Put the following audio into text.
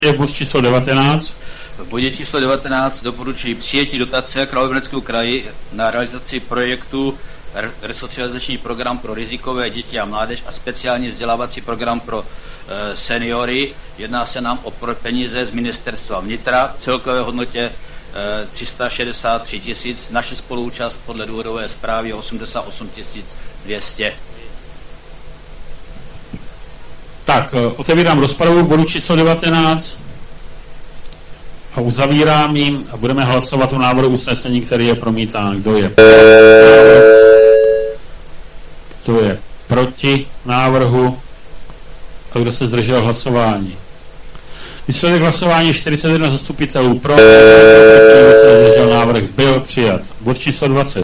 Je bod číslo 19. V bodě číslo 19 doporučuji přijetí dotace Královéhradeckému kraji na realizaci projektu resocializační program pro rizikové děti a mládež a speciální vzdělávací program pro seniory. Jedná se nám o peníze z ministerstva vnitra, celkové hodnotě 363 000, naše spoluúčast podle důvodové zprávy 88 200. Tak, otevírám rozpravu k bodu číslo 19 a uzavírám jim a budeme hlasovat o návrhu usnesení, který je promítán. Kdo je pro? Kdo je proti návrhu a kdo se zdržel hlasování? Výsledek hlasování 41 zastupitelů pro, kdo se zdržel, návrh byl přijat. Bod číslo 20.